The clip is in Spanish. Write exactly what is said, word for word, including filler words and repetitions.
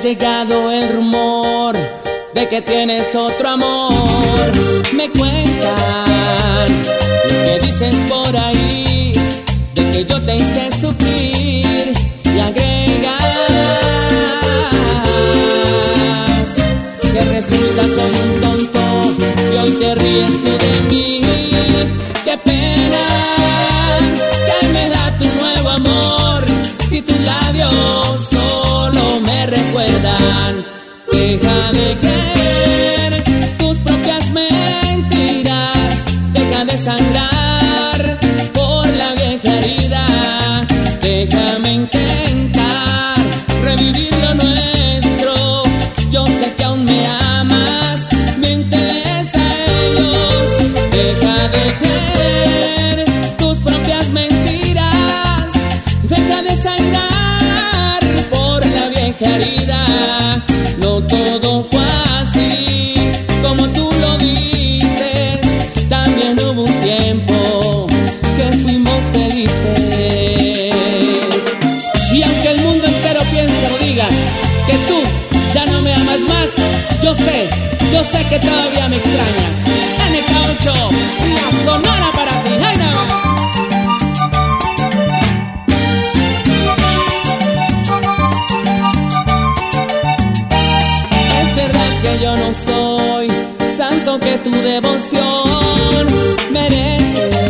llegado el rumor de que tienes otro amor. Me cuentan lo que dices por ahí, de que yo te hice sufrir, y agregas que resulta soy un tonto y hoy te ríes tú de mí. Qué pena que me da tu nuevo amor, si tus labios solo me recuerdan. Deja de creer tus propias mentiras, deja de sangrar por la vieja herida. Déjame intentar revivir lo nuestro. Yo sé que aún me amas, miénteles a ellos. Deja de creer tus propias mentiras, deja de sangrar por la vieja herida. No todo fue así como tú lo dices, también hubo un tiempo que fuimos felices. Y aunque el mundo entero piense o diga que tú ya no me amas más, yo sé, yo sé que todavía me extrañas. N K ocho, la sonora para ti. ¡Ay, no! Yo no soy santo que tu devoción merece.